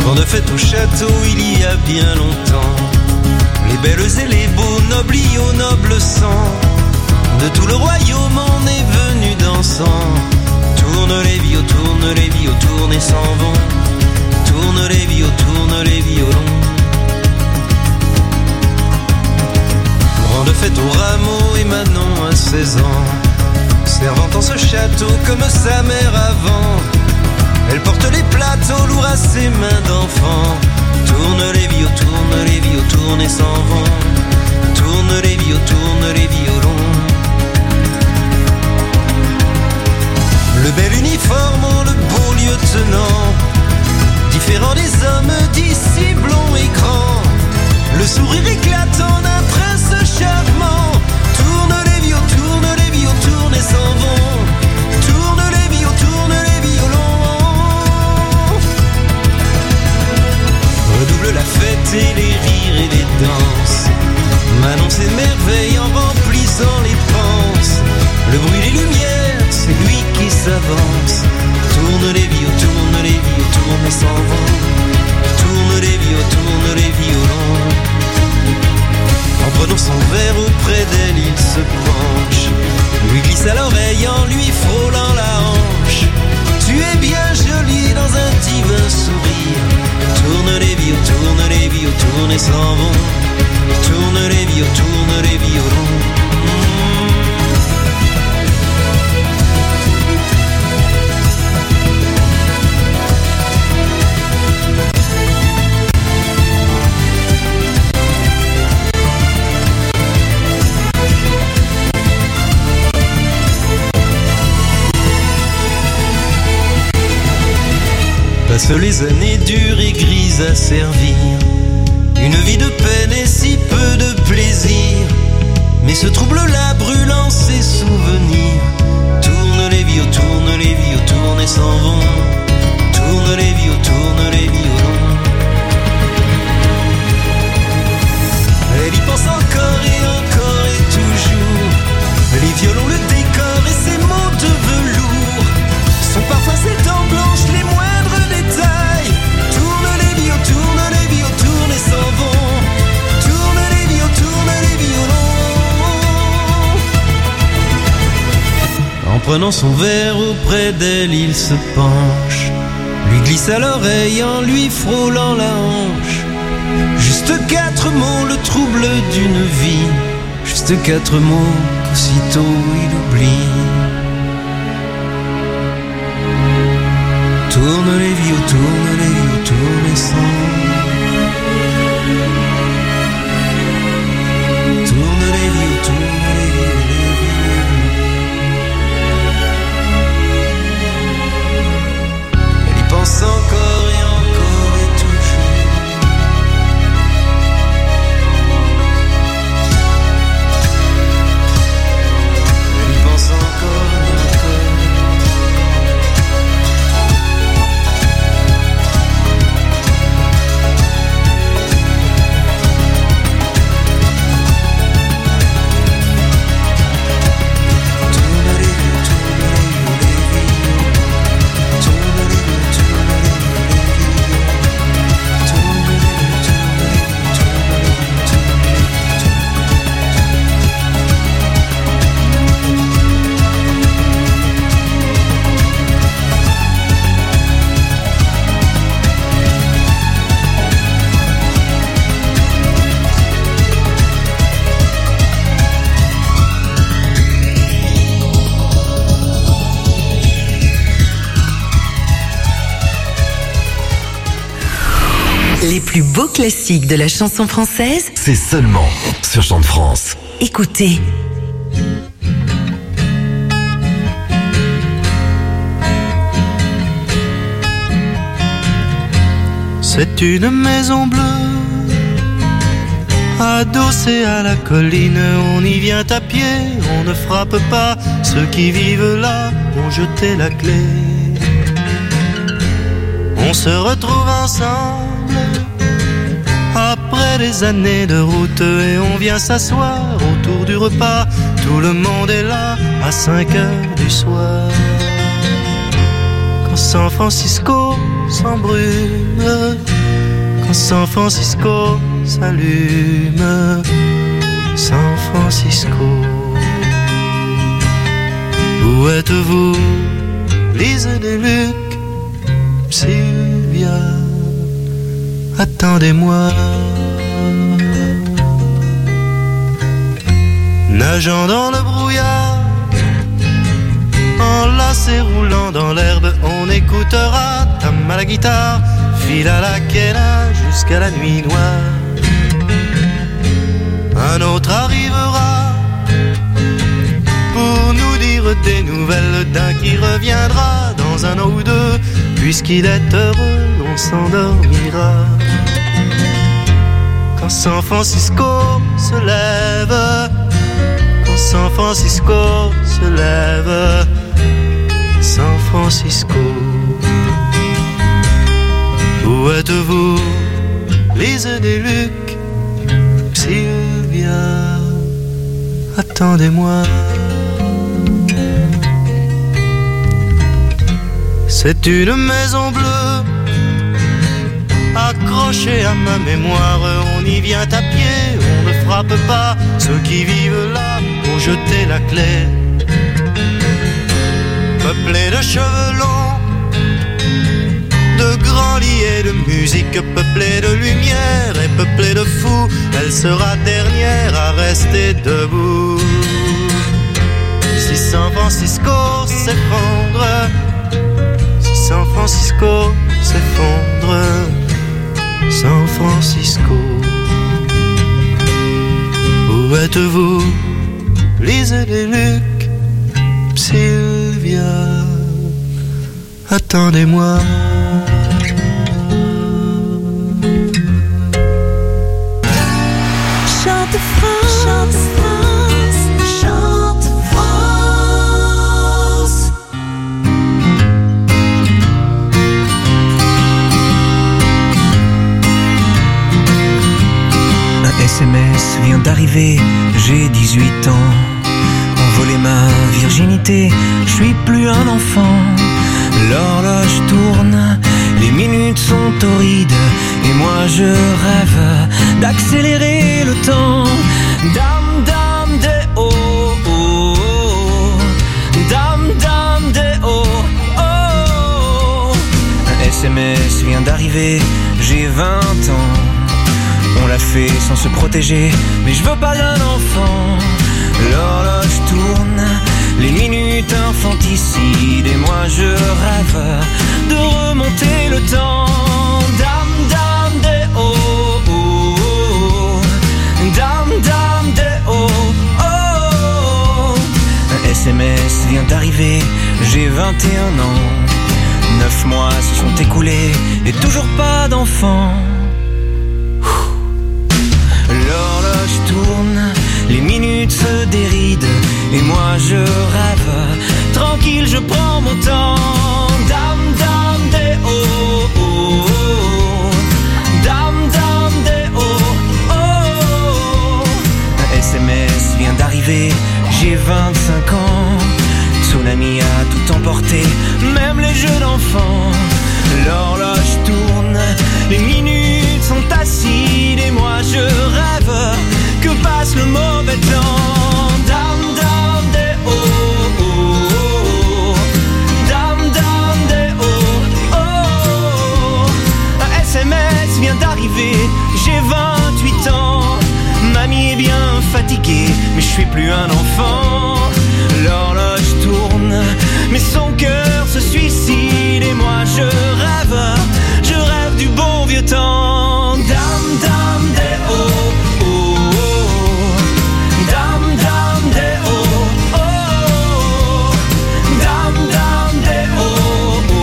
Vent de fête au château il y a bien longtemps. Les belles et les beaux, nobles y au noble sang. De tout le royaume on est venu dansant. Tourne les vios, tourne et s'en vont. Tourne les vios, tourne les violons. Vent de fête au rameau et Manon à 16 ans. Servant en ce château comme sa mère avant. Elle porte les plateaux lourds à ses mains d'enfant. Tourne les vios, tourne et s'en vont. Tourne les vios, tourne les violons. Le bel uniforme, oh, le beau lieutenant, différent des hommes d'ici blond et grand. Le sourire éclatant d'un prince charmant. Tourne les vios, tourne et s'en vont. Tourne les vios, tourne les violons. Redouble la fête et les rires et les danses. Manon s'émerveille en remplissant les panses. Le bruit des lumières, c'est lui qui s'avance. Tourne les vios, tourne et s'en vont. Tourne les violons. En prenant son verre auprès d'elle, il se penche. Lui glisse à l'oreille en lui frôlant la hanche. Tu es bien jolie dans un divin sourire. Tourne les vios, tourne et s'en vont. Tourne les violons. Passent les années dures et grises à servir. Une vie de peine et si peu de plaisir. Mais ce trouble-là brûlant ses souvenirs. Tourne les vios, tourne et s'en vont. Tourne les violons. Elle y pense encore et toujours. Les violons, le décor et ses mots de velours. Son parfum, ses dents blanches, les moindres détails. Tourne les vios, tourne et s'en vont. Tourne les violons. En prenant son verre auprès d'elle, il se penche. Lui glisse à l'oreille en lui frôlant la hanche. Juste 4 mots, le trouble d'une vie. Juste 4 mots qu'aussitôt il oublie. Tourne les vios, tourne et s'en vont. Tourne les vios, tourne les violons. Elle y pense encore et toujours. Elle y pense encore et encore. Les plus beaux classiques de la chanson française, c'est seulement sur Chante France. Écoutez. C'est une maison bleue, adossée à la colline. On y vient à pied, on ne frappe pas. Ceux qui vivent là ont jeté la clé. On se retrouve ensemble après des années de route et on vient s'asseoir autour du repas. Tout le monde est là à 5 heures du soir. Quand San Francisco s'embrume quand San Francisco s'allume. San Francisco, où êtes-vous, Lise des Luc, Sylvia, attendez-moi. Nageant dans le brouillard, enlacé roulant dans l'herbe, on écoutera Tam à la guitare, fil à la quena jusqu'à la nuit noire. Un autre arrivera pour nous dire des nouvelles d'un qui reviendra dans un an ou deux. Puisqu'il est heureux, on s'endormira. Quand San Francisco se lève, quand San Francisco se lève, San Francisco, où êtes-vous, Lise des Luc, Sylvia, attendez-moi. C'est une maison bleue accrochée à ma mémoire. On y vient à pied, on ne frappe pas. Ceux qui vivent là ont jeté la clé. Peuplée de cheveux longs, de grands lits et de musique, peuplée de lumière et peuplée de fous, elle sera dernière à rester debout. Si San Francisco s'effondre, si San Francisco s'effondre, San Francisco, où êtes-vous, Lise des Luc, Sylvia, attendez-moi. Chante France, chante France, chante France. Un SMS vient d'arriver, j'ai 18 ans. Envolé ma virginité, je suis plus un enfant. L'horloge tourne, les minutes sont torrides, et moi je rêve d'accélérer le temps. Dame, dame, des oh, oh, oh. Dame, dame, des oh, oh. Un SMS vient d'arriver, j'ai 20 ans. On l'a fait sans se protéger, mais je veux pas d'un enfant. L'horloge tourne, les minutes infanticides, et moi je rêve de remonter le temps. Dame, dame, des oh, oh, oh. Dame, dame, des oh, oh. Un SMS vient d'arriver, j'ai 21 ans. 9 mois se sont écoulés, et toujours pas d'enfant. L'horloge tourne, les minutes se dérident, et moi je rêve, tranquille je prends mon temps. Dame, dame, des oh, oh, oh. Dame, dame, des oh, oh. Un SMS vient d'arriver, j'ai 25 ans. Tsunami a tout emporté, même les jeux d'enfants. L'horloge tourne, les minutes sont acides, et moi je rêve que passe le mauvais temps. Dame, dame, des oh, oh, oh. Dame, dame, des oh, oh. Un SMS vient d'arriver, j'ai 28 ans. Mamie est bien fatiguée, mais je suis plus un enfant. L'horloge tourne, mais son cœur se suicide, et moi je rêve du bon vieux temps. Dame, dame, des oh, oh, oh. Dame, dame, des oh, oh. Dame, dame, des oh, oh.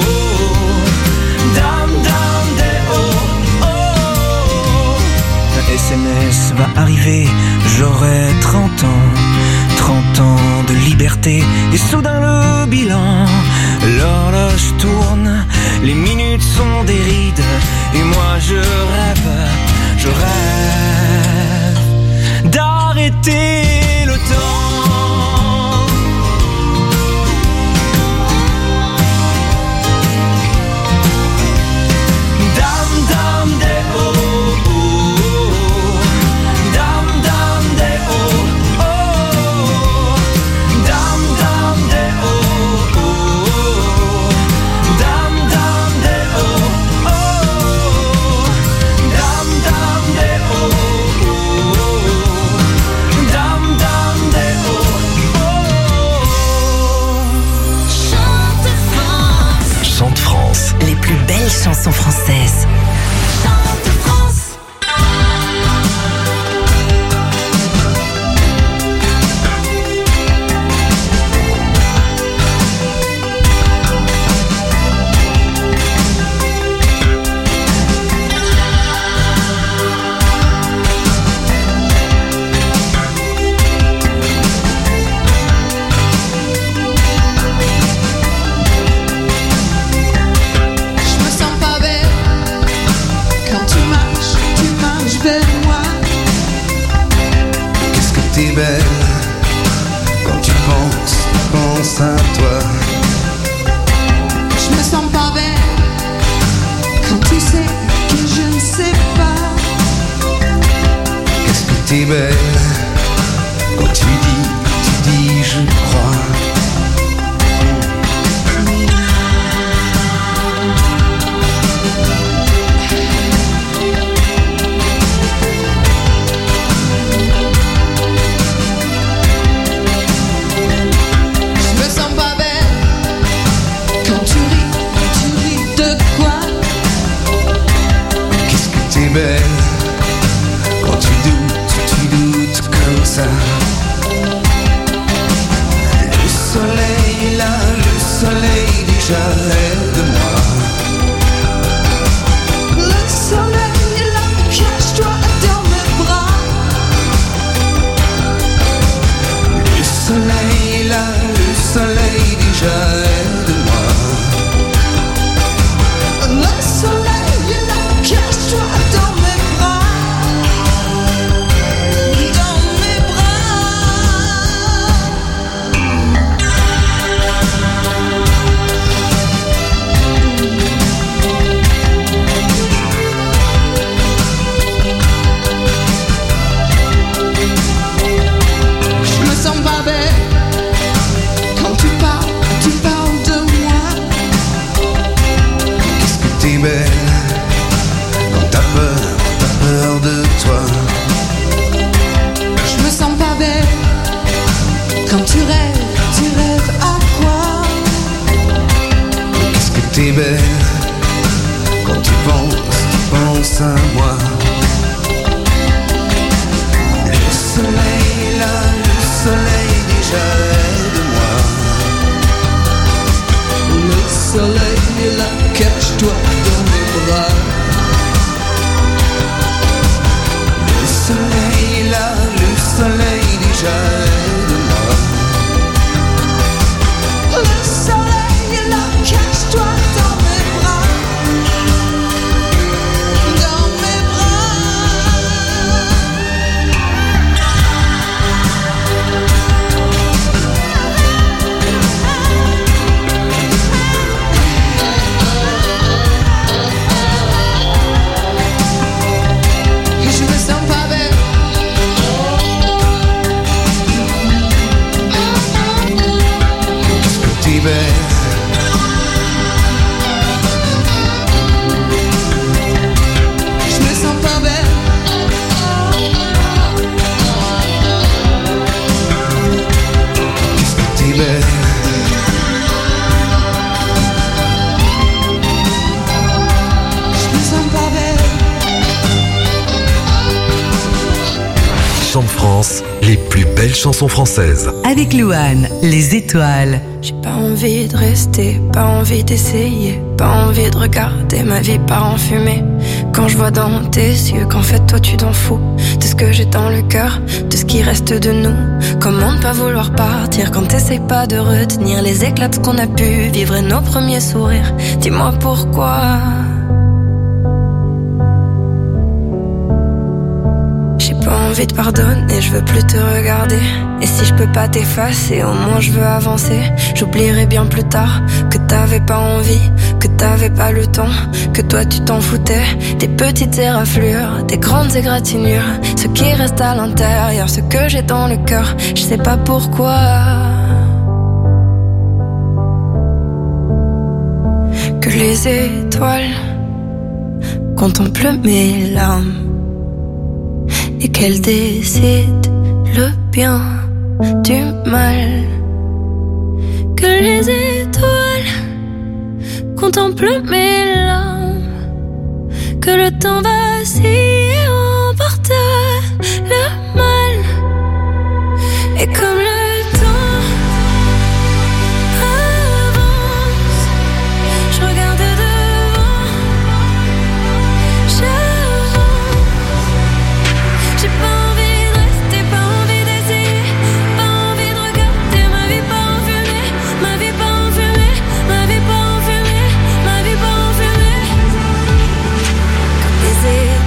Dame, dame, des oh, oh. Un SMS va arriver, j'aurai 30 ans. 30 ans de liberté, et soudain le bilan. L'horloge tourne, les minutes sont des rides, et moi je rêve d'arrêter le temps. Dame, dame, des t'es belle quand tu dis je crois. Belle quand tu doutes comme ça. Le soleil est là, le soleil déjà aide-moi. Le soleil est là, cache-toi dans mes bras. Le soleil est là, le soleil déjà aide-moi. Le soleil est là, cache-toi dans mes bras. Dans mes Je me sens pas belle quand tu parles de moi. Qu'est-ce que t'es belle quand t'as peur de toi. Je me sens pas belle quand tu rêves à quoi? Qu'est-ce que t'es belle quand tu penses à moi. Le soleil est là, le soleil déjà aide-moi. Le soleil est là, cache-toi dans mes bras. Le soleil est là, le soleil déjà aide-moi. Le soleil est là, cache-toi dans mes bras. Dans mes Et je me sens pas belle. Qu'est-ce que t'es belle Je me sens pas belle. Qu'est-ce que t'es belle Je me sens pas belle. Chant de France, les plus belles chansons françaises. Avec Louane, les étoiles. J'ai pas envie de rester, pas envie d'essayer, pas envie de regarder ma vie part en fumée. Quand je vois dans tes yeux qu'en fait toi tu t'en fous de ce que j'ai dans le cœur, de ce qui reste de nous. Comment ne pas vouloir partir quand t'essayes pas de retenir les éclats de ce qu'on a pu vivre et nos premiers sourires. Dis-moi pourquoi. J'ai pas envie de pardonner, je veux plus te regarder. Et si je peux pas t'effacer, au moins je veux avancer. J'oublierai bien plus tard que t'avais pas envie, que t'avais pas le temps, que toi tu t'en foutais. Des petites éraflures, des grandes égratignures, ce qui reste à l'intérieur, ce que j'ai dans le cœur, je sais pas pourquoi. Que les étoiles contemplent mes larmes et qu'elles décident le bien du mal. Que les étoiles contemplent mes larmes, que le temps vacille et emporte le mal. Et comme le temps avance, je regarde devant, j'avance. J'ai pas envie de rester, pas envie d'essayer, pas envie de regarder ma vie pas en fumée, ma vie pas en fumée, ma vie pas en fumée, ma vie pas en fumée. Comme les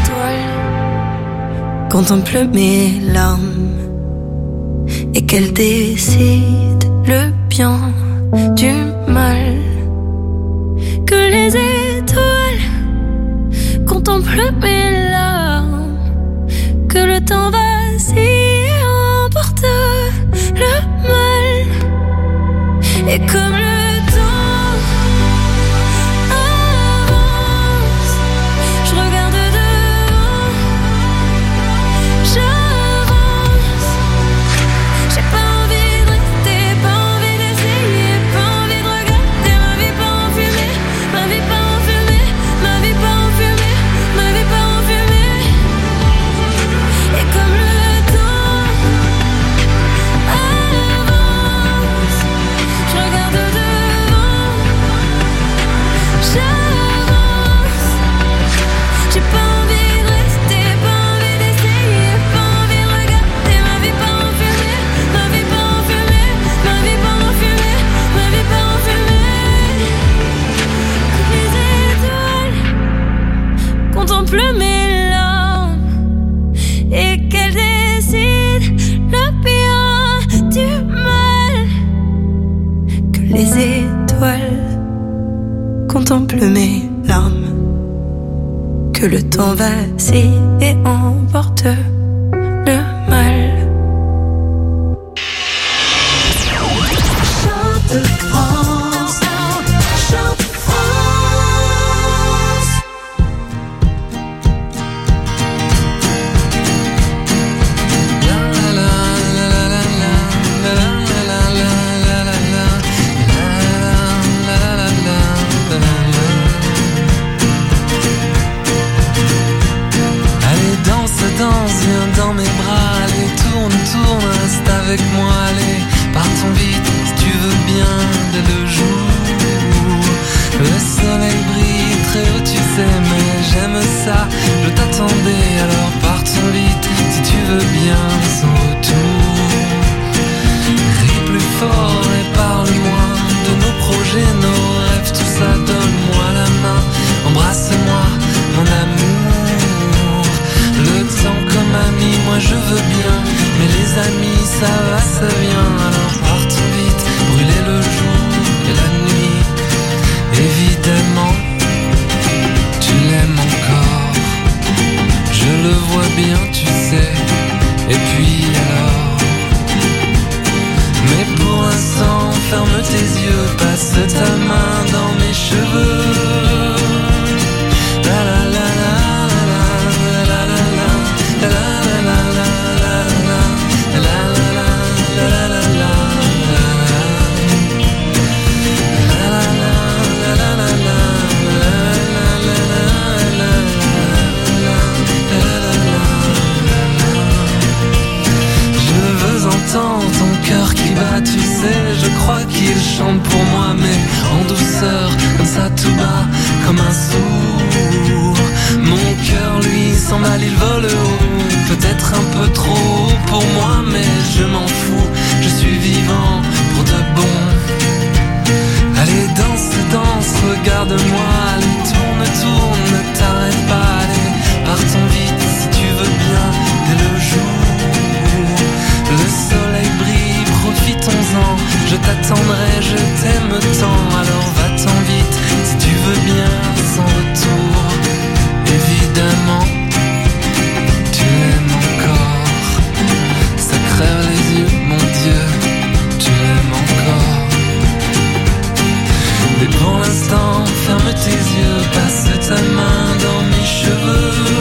étoiles contemplent mes larmes et qu'elles décident le bien du mal. Que les étoiles contemplent mes larmes, que le temps vacille contemple mes larmes et qu'elle décide le bien du mal, que les étoiles contemplent mes larmes, que le temps vacille et emporte le mal. Chante France, chante France. Allez, danse, viens dans mes bras. Allez, tourne, reste avec moi. Allez, partons vite, si tu veux bien, dès le jour. Le soleil brille très haut, tu sais, mais j'aime ça. Je t'attendais, alors partons vite, si tu veux bien, sans retour. Ris plus fort et parle-moi de nos projets, nos rêves, tout ça, donne-moi la main. Embrasse-moi, mon amour. Le temps comme ami, moi je veux bien, mais les amis, ça va, ça vient. Alors partons vite, brûler le jour et la nuit. Évidemment, tu l'aimes encore. Je le vois bien, tu sais. Et puis alors, mais pour l'instant, ferme tes yeux, passe ta main dans mes cheveux. La la la la la la la la la la la la la la la la la. J'entends ton cœur qui bat, tu sais, je crois qu'il chante pour moi, mais en douceur, comme ça tout bas, comme un sourd. Mon cœur lui s'emballe, il vole haut, peut-être un peu trop haut pour moi, mais je m'en fous, je suis vivant pour de bon. Allez, danse, regarde-moi, allez, tourne, ne t'arrête pas, allez, partons vite si tu veux bien, dès le jour. Le soleil brille, profitons-en, je t'attendrai, je t'aime tant, alors va-t'en vite, si tu veux bien, sans retour. Évidemment, tu l'aimes encore, ça crève les yeux, mon Dieu, tu l'aimes encore. Mais pour l'instant, ferme tes yeux, passe ta main dans mes cheveux.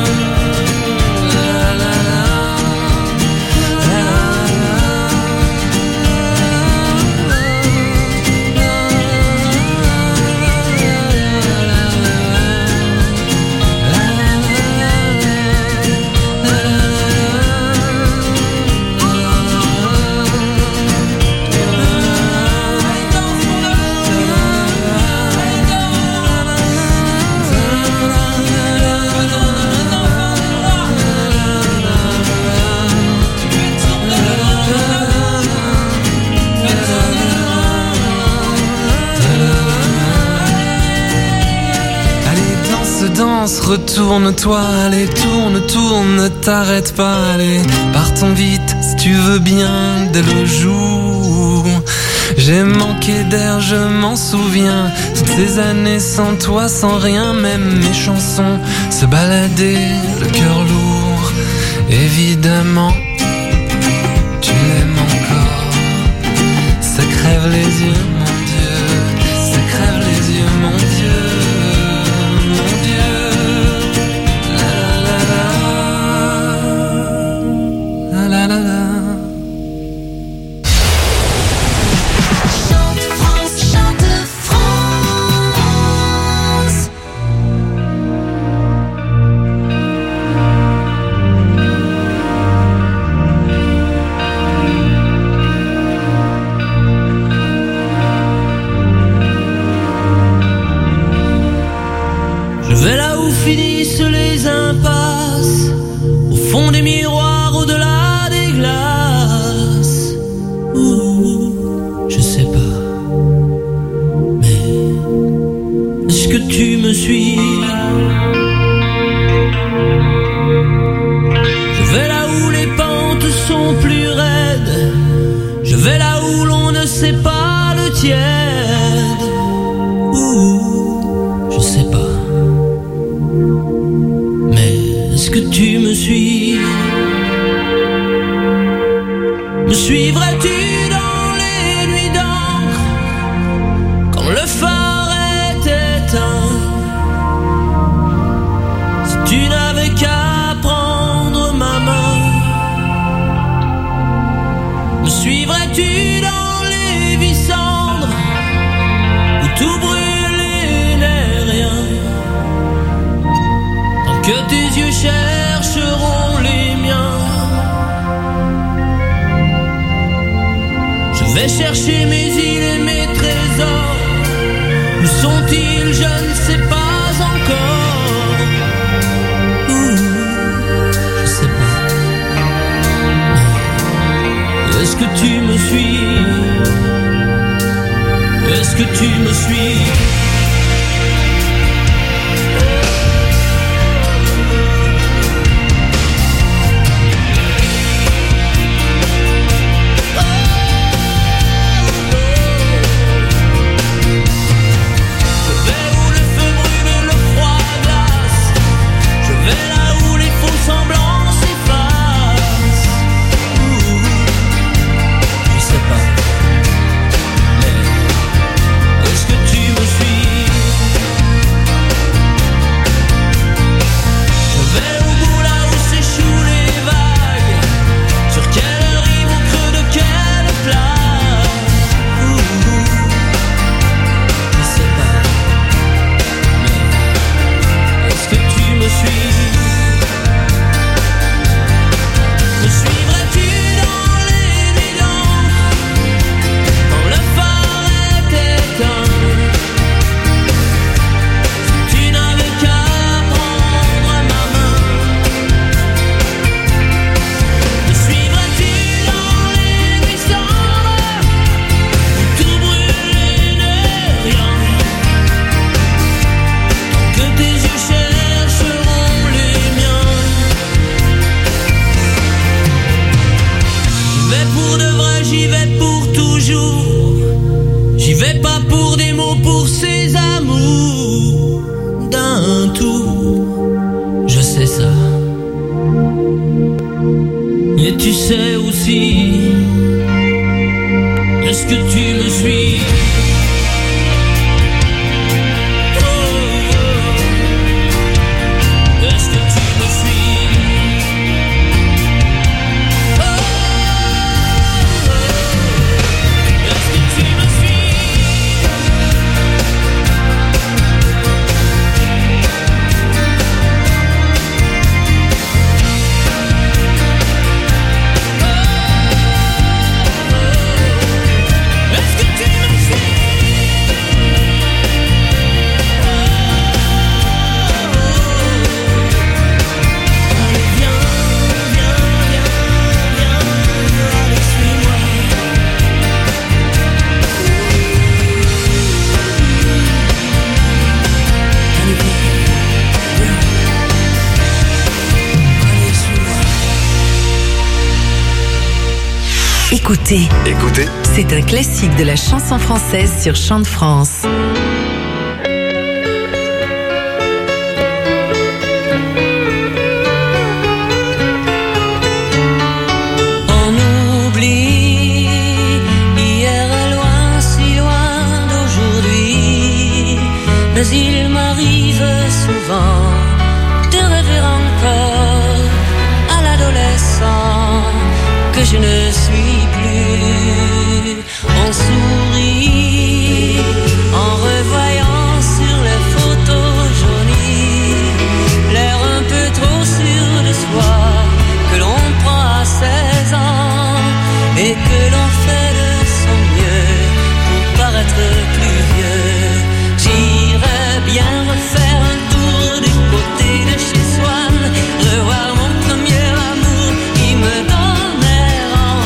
Retourne-toi, allez, tourne, ne t'arrête pas, allez, partons vite, si tu veux bien, dès le jour. J'ai manqué d'air, je m'en souviens, toutes ces années sans toi, sans rien, même mes chansons se baladaient, le cœur lourd, évidemment, tu l'aimes encore, ça crève les yeux, mon Dieu, ça crève les yeux, mon Dieu. Je vais là où finissent les impasses, au fond des miroirs, au-delà des glaces. Je sais pas, mais est-ce que tu me suis? que tu me suis? Me suivrais-tu dans les nuits d'encre quand le phare est éteint? Si tu n'avais qu'à prendre ma main, me suivrais-tu dans les vies cendres où tout brûle et n'est rien? Tant que tes yeux chercheront les miens, je vais chercher mes îles et mes trésors. Où sont-ils? Je ne sais pas encore. Je sais pas. Est-ce que tu me suis? Est-ce que tu me suis? Écoutez, c'est un classique de la chanson française sur Chant de France. On oublie hier est loin, si loin d'aujourd'hui, mais il m'arrive souvent de rêver encore à l'adolescent que je ne suis plus. On sourit en revoyant sur les photos jaunies l'air un peu trop sûr de soi que l'on prend à 16 ans et que l'on fait de son mieux pour paraître plus vieux. J'irais bien refaire un tour du côté de chez Swann, revoir mon premier amour qui me donnait rendez-vous.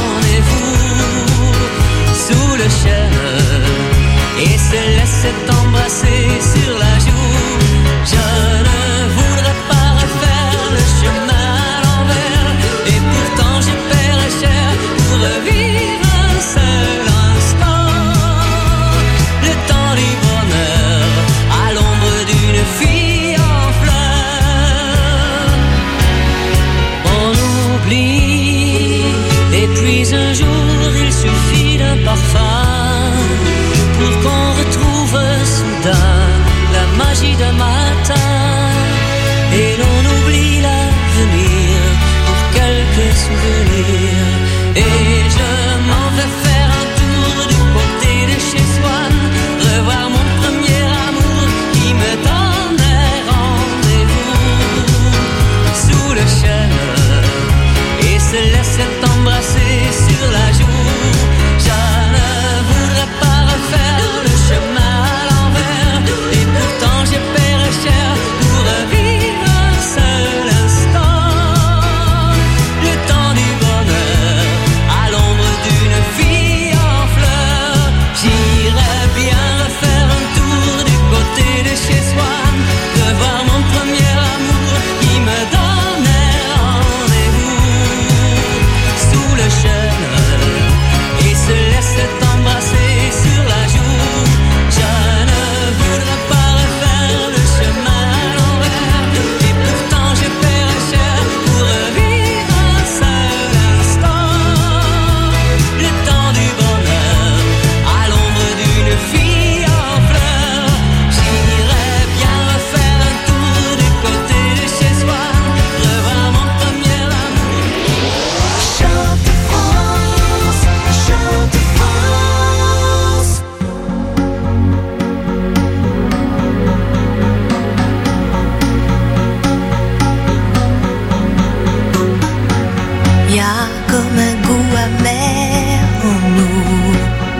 puis un jour il suffit d'un parfum pour qu'on retrouve soudain la magie d'un matin. Et l'on oublie l'avenir pour quelques souvenirs. Et je m'en vais faire un tour du côté de chez Swann, revoir mon premier amour qui me donnait rendez-vous sous le chêne et se laissait embrasser sur la joue. Je ne voudrais pas refaire le chemin à l'envers, et pourtant j'ai payé cher pour revivre un seul instant. Le temps du bonheur à l'ombre d'une fille en fleurs. J'irais bien refaire un tour du côté de chez Swann, revoir mon premier amour qui me donnait rendez-vous sous le chêne et se laissait embrasser sur la joue. Je ne voudrais pas refaire le chemin à l'envers, et pourtant j'ai payé cher pour revivre un seul instant. Le temps du bonheur à l'ombre d'une fille en fleurs. J'irais bien refaire un tour du côté de chez Swann, revoir mon premier amour. Chante France, chante France. Y a comme un goût amer en nous,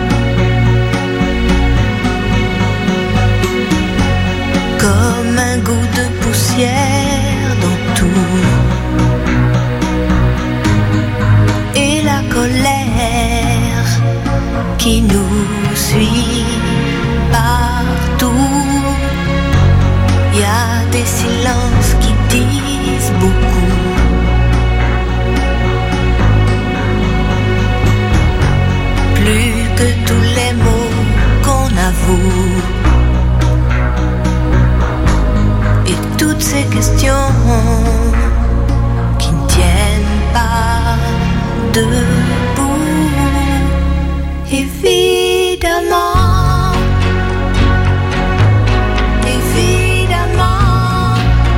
comme un goût de poussière dans tout, et la colère qui nous suit partout. Y a des silences qui disent beaucoup, plus que tous les mots qu'on avoue. Et toutes ces questions qui ne tiennent pas debout. Évidemment, évidemment,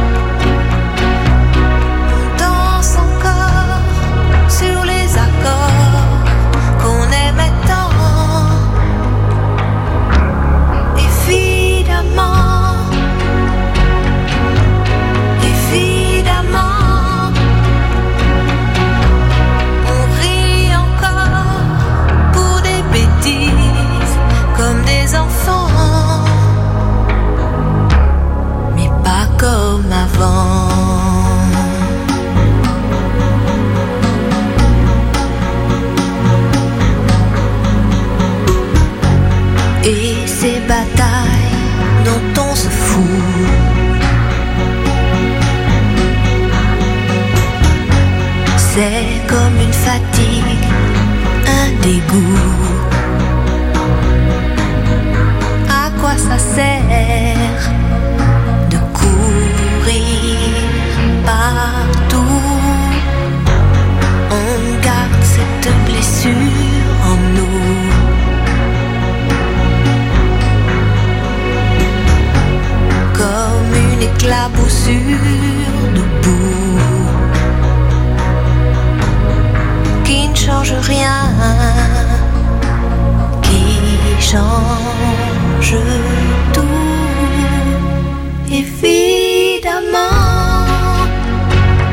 on danse encore sur les accords qu'on aimait tant. Évidemment, évidemment, on rit encore pour des bêtises comme des enfants, mais pas comme avant. Et ces batailles dont on se fout, c'est comme une fatigue, un dégoût. À quoi ça sert de courir partout? On garde cette blessure en nous. Comme une éclaboussure de boue qui ne change rien, qui change tout. Évidemment,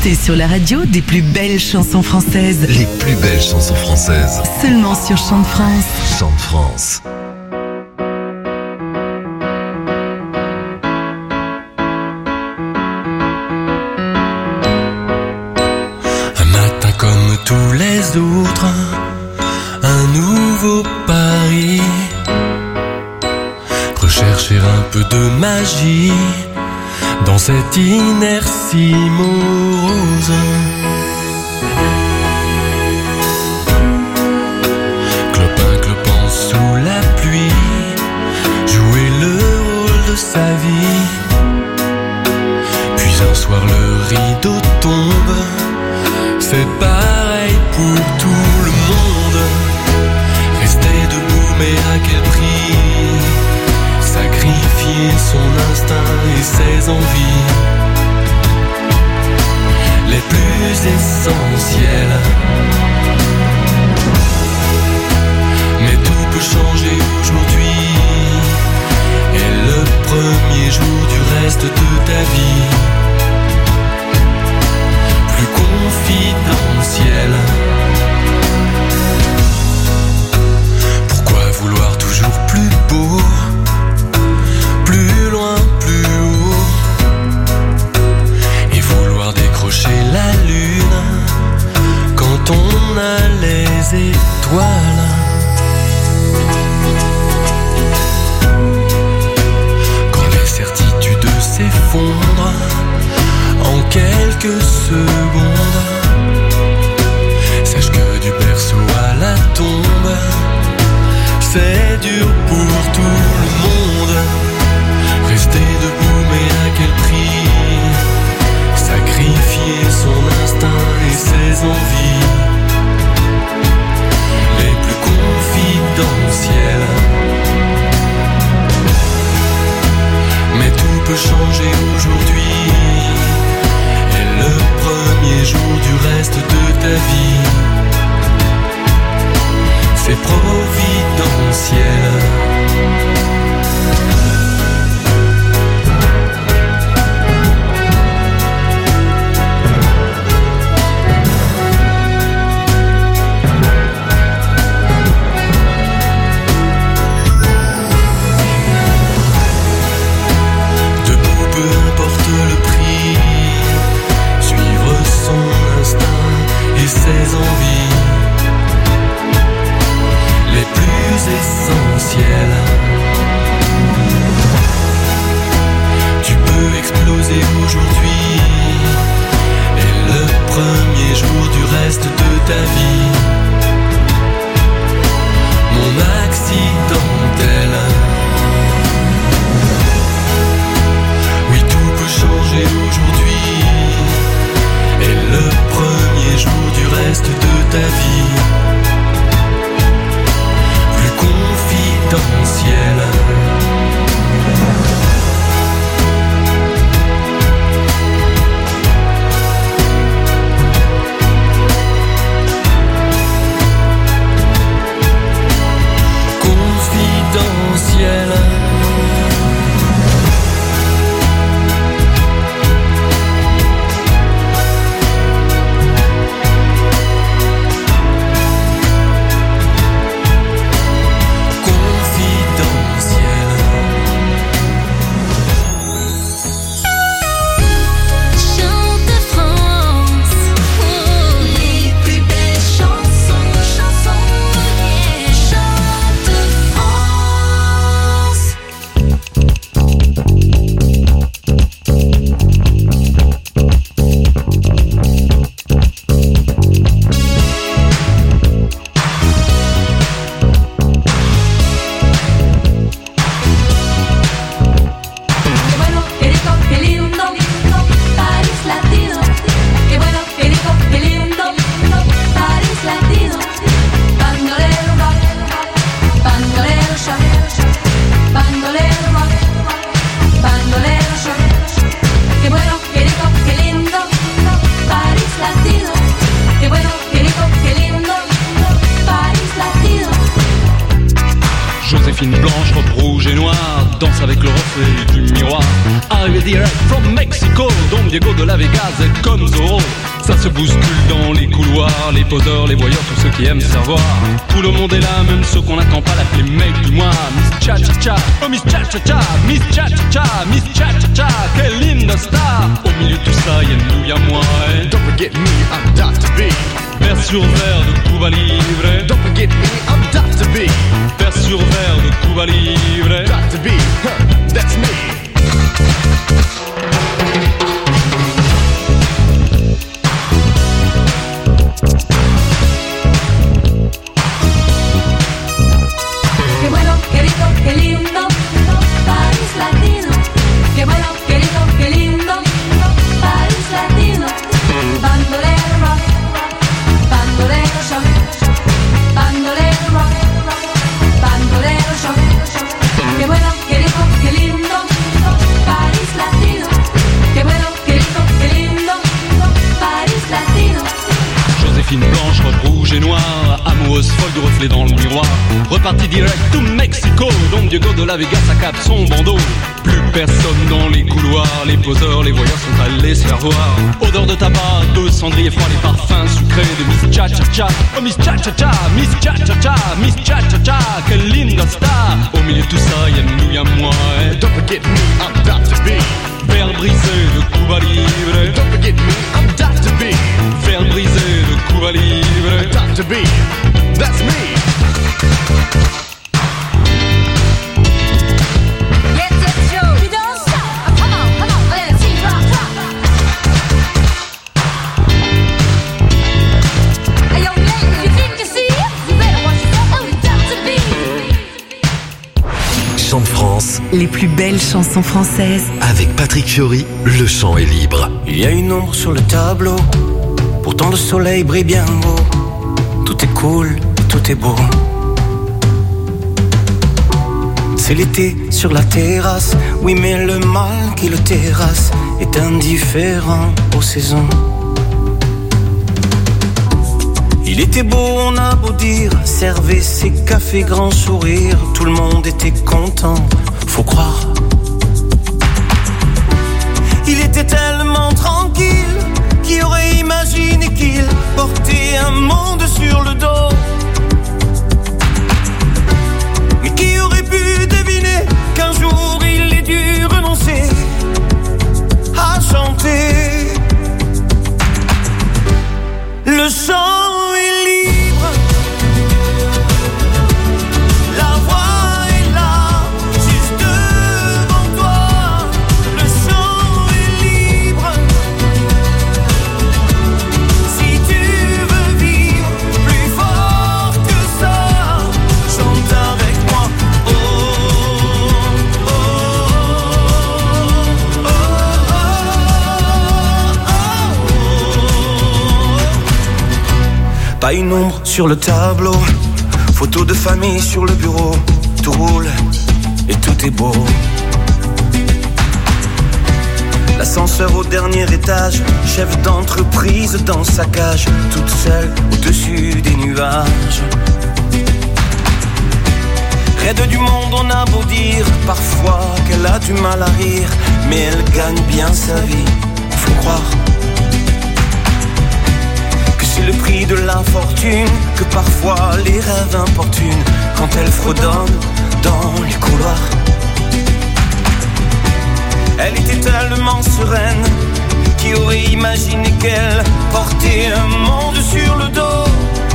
Montez sur la radio des plus belles chansons françaises. Les plus belles chansons françaises. Seulement sur Chant de France. Chant de France. Un matin comme tous les autres, un nouveau pari. Rechercher un peu de magie dans cette inertie morose. Clopin sous la pluie, jouer le rôle de sa vie. Puis un soir le rideau tombe, c'est pareil pour tout le monde. Rester debout mais à quel prix? Sacrifier son instinct et ses envies les plus essentielles. Mais tout peut changer aujourd'hui, et le premier jour du reste de ta vie plus confidentiel. Pourquoi vouloir toujours plus beau? Plus loin, plus haut, et vouloir décrocher la lune quand on a les étoiles. Quand les certitudes s'effondrent en quelques secondes, sache que du berceau à la tombe, c'est dur pour tout le monde. Rester debout mais à quel prix? Sacrifier son instinct et ses envies les plus confidentielles. Mais tout peut changer aujourd'hui, et le premier direct from Mexico. Don Diego de la Vegas est comme Zorro. Ça se bouscule dans les couloirs, les poseurs, les voyeurs, tous ceux qui aiment savoir. Tout le monde est là, même ceux qu'on n'attend pas, l'appeler mec du mois. Miss Cha-Cha-Cha, oh Miss Cha-Cha-Cha, Miss Cha-Cha-Cha, Miss Cha-Cha-Cha, quelle linda star. Au milieu de tout ça, y'a nous, y'a moi. Don't forget me, I'm Dr. B. Vers sur verre de Cuba Libre. Don't forget me, I'm Dr. B. Vers sur verre de Cuba Libre. Dr. B, that's me. Qué bueno, qué rico, qué lindo, País Latino. Qué bueno, qué rico, qué lindo, País Latino. Bandolero rock, bandolero shock, bandolero rock, bandolero shock. Qué bueno, qué rico, qué lindo, País Latino. Qué bueno, qué rico, qué lindo, País Latino. Joséphine blanche, robe rouge et noire, amoureuse folle du reflet dans le miroir. Reparti direct to Mexico, Don Diego de la Vegas accable son bandeau. Plus personne dans les couloirs, les poseurs, les voyeurs sont allés se faire voir. Odeur de tabac, de cendrier froid, les parfums sucrés de Miss Cha-Cha-Cha. Oh Miss Cha-Cha-Cha, Miss Cha-Cha-Cha, Miss Cha-Cha-Cha, quelle linda star. Au milieu de tout ça, y'a nous, y'a moi. Don't forget me, I'm Dr. B. Verre brisé de Cuba Libre. Don't forget me, I'm Dr. B. Verre brisé de Cuba Libre. Dr. B, that's me. Chant de France, Les plus belles chansons françaises. avec Patrick Fiori, le chant est libre. Il y a une ombre sur le tableau, pourtant le soleil brille bien haut. Tout est cool, tout est beau. C'est l'été sur la terrasse, oui mais le mal qui le terrasse est indifférent aux saisons. Il était beau, on a beau dire, servait ses cafés grand sourire, tout le monde était content, faut croire. Il était tellement tranquille, qui aurait imaginé qu'il portait un monde sur le dos. Mais qui aurait pu deviner qu'un jour il ait dû renoncer à chanter. Le chant est libre, la voix est là, juste devant toi. Le chant est libre, si tu veux vivre plus fort que ça, chante avec moi. Oh, oh, oh, oh, oh. Pas une ombre sur le tableau, photo de famille sur le bureau. Tout roule et tout est beau. L'ascenseur au dernier étage, chef d'entreprise dans sa cage, toute seule au-dessus des nuages. Raide du monde, on a beau dire parfois qu'elle a du mal à rire, mais elle gagne bien sa vie, faut croire. C'est le prix de l'infortune, que parfois les rêves importunent quand elle fredonne dans les couloirs. Elle était tellement sereine, qui aurait imaginé qu'elle portait un monde sur le dos.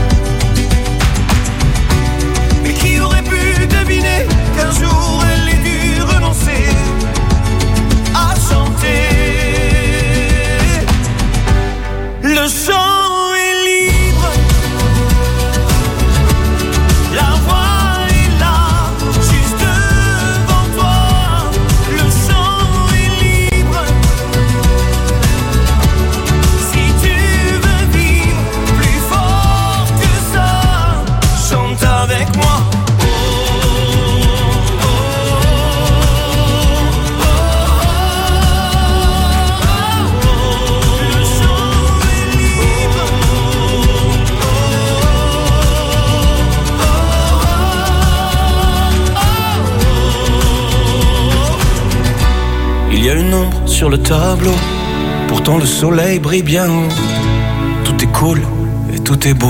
Mais qui aurait pu deviner qu'un jour elle ait dû renoncer à chanter. Le chant avec moi. Oh, oh, une ombre sur le tableau. Pourtant le soleil brille bien haut. Tout est cool et tout est beau.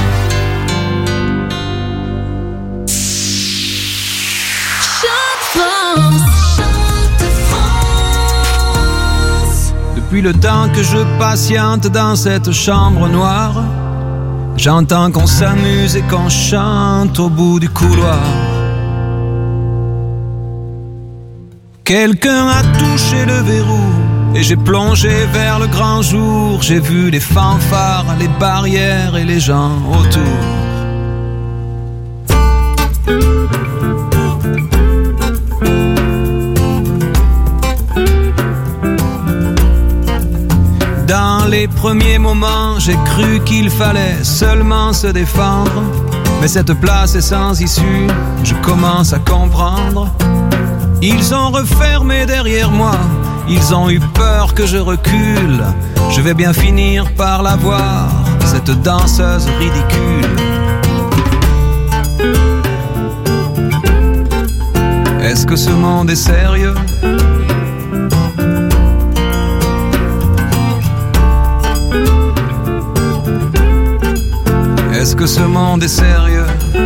Depuis le temps que je patiente dans cette chambre noire, j'entends qu'on s'amuse et qu'on chante au bout du couloir. Quelqu'un a touché le verrou et j'ai plongé vers le grand jour. J'ai vu les fanfares, les barrières et les gens autour. Dans les premiers moments, j'ai cru qu'il fallait seulement se défendre. Mais cette place est sans issue, je commence à comprendre. Ils ont refermé derrière moi, ils ont eu peur que je recule. Je vais bien finir par la voir, cette danseuse ridicule. Est-ce que ce monde est sérieux ? Est-ce que ce monde est sérieux ?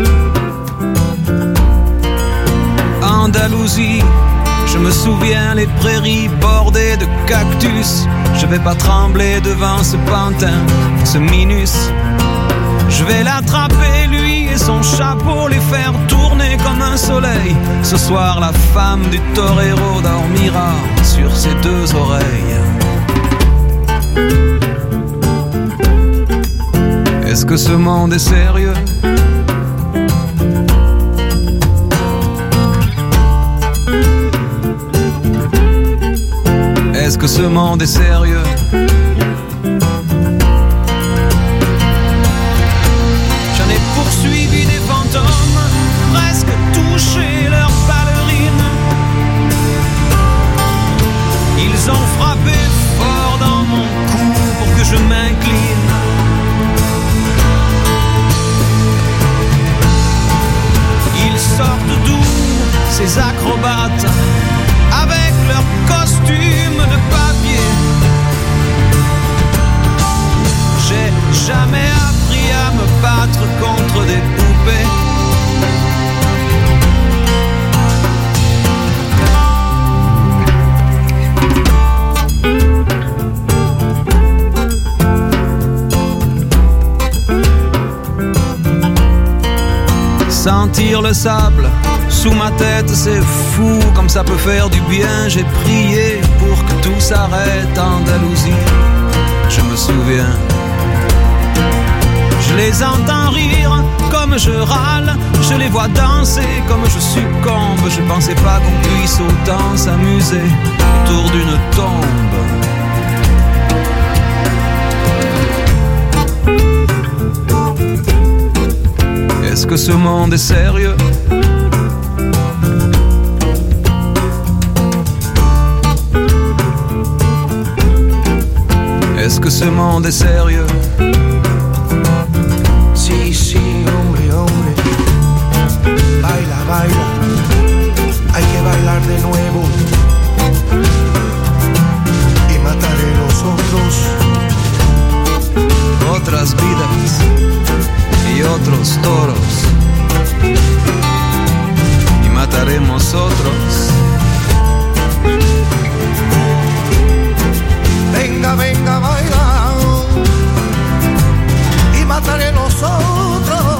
Andalousie, je me souviens les prairies bordées de cactus. Je vais pas trembler devant ce pantin, ce minus. Je vais l'attraper lui et son chapeau, les faire tourner comme un soleil. Ce soir la femme du torero dormira sur ses deux oreilles. Est-ce que ce monde est sérieux ? Est-ce que ce monde est sérieux ? J'en ai poursuivi des fantômes, presque touché leurs ballerines. Ils ont frappé fort dans mon cou pour que je m'incline. Ils sortent d'où, ces acrobates, avec leurs costumes de papier. J'ai jamais appris à me battre contre des poupées. Sentir le sable sous ma tête, c'est fou comme ça peut faire du bien. J'ai prié pour que tout s'arrête, Andalousie, je me souviens. Je les entends rire comme je râle, je les vois danser comme je succombe. Je pensais pas qu'on puisse autant s'amuser autour d'une tombe. Est-ce que ce monde est sérieux ? Est-ce que ce monde est sérieux ? Sí, sí, hombre, hombre. Baila, baila. Hay que bailar de nuevo. Y mataré los otros. Otras vidas y otros toros, y mataremos otros. Venga, venga, baila, y mataré los otros.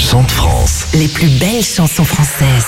Chante France. Les plus belles chansons françaises.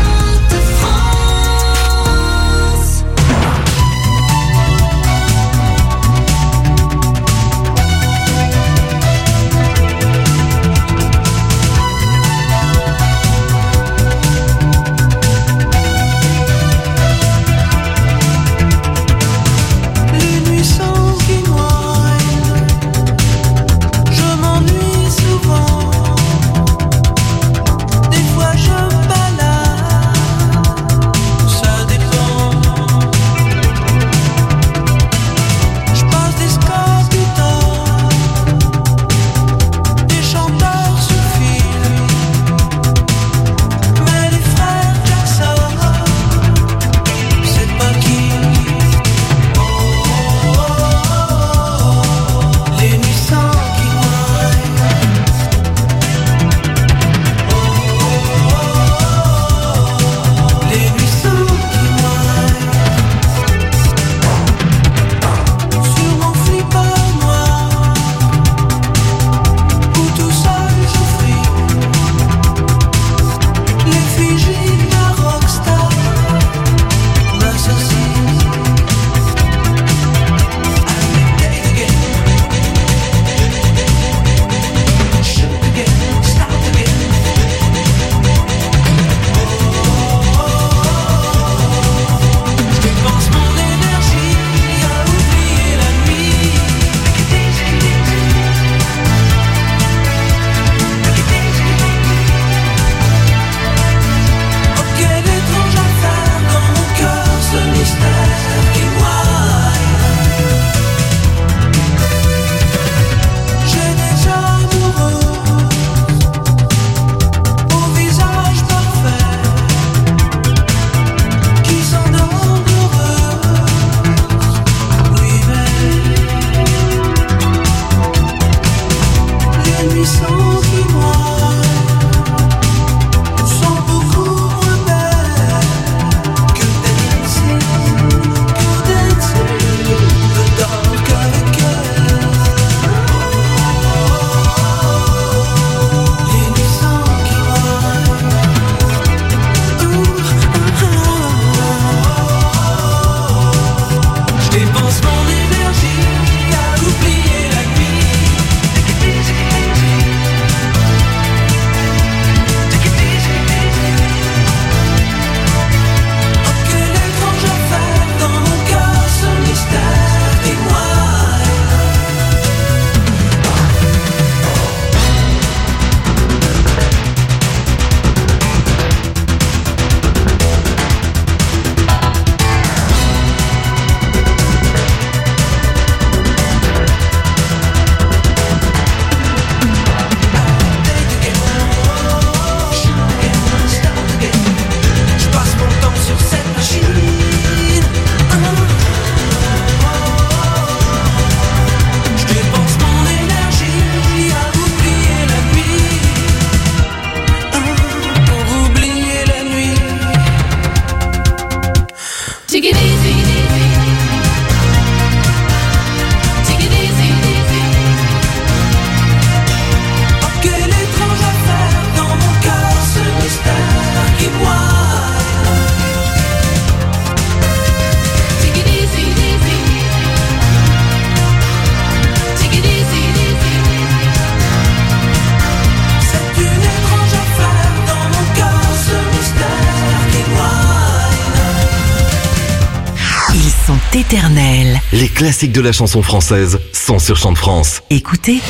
Éternel. Les classiques de la chanson française sont sur Chante France. Écoutez.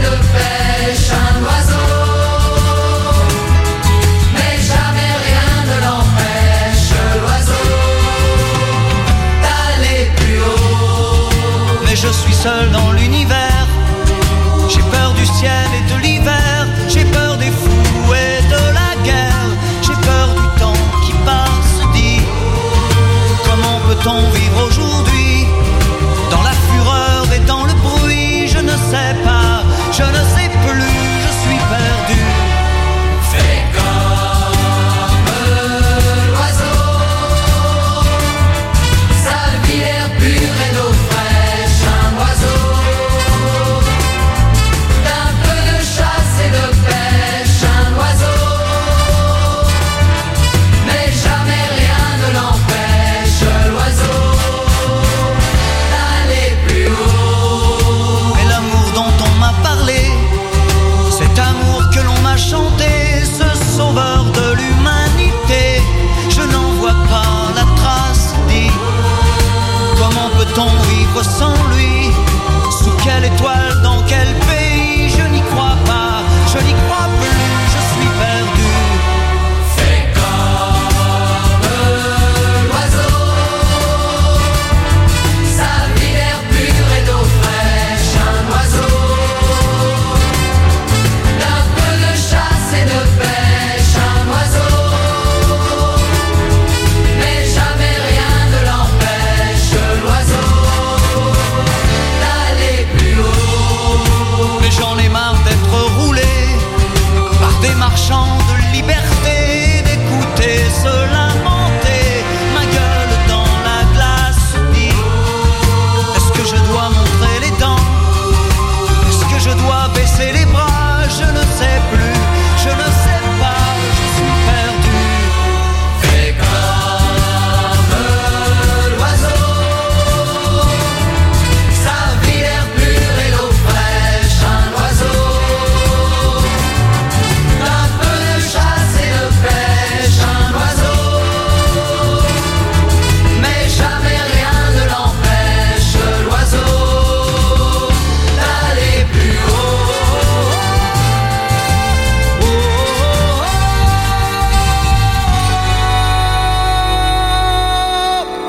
Mais jamais rien peut-on vivre au jour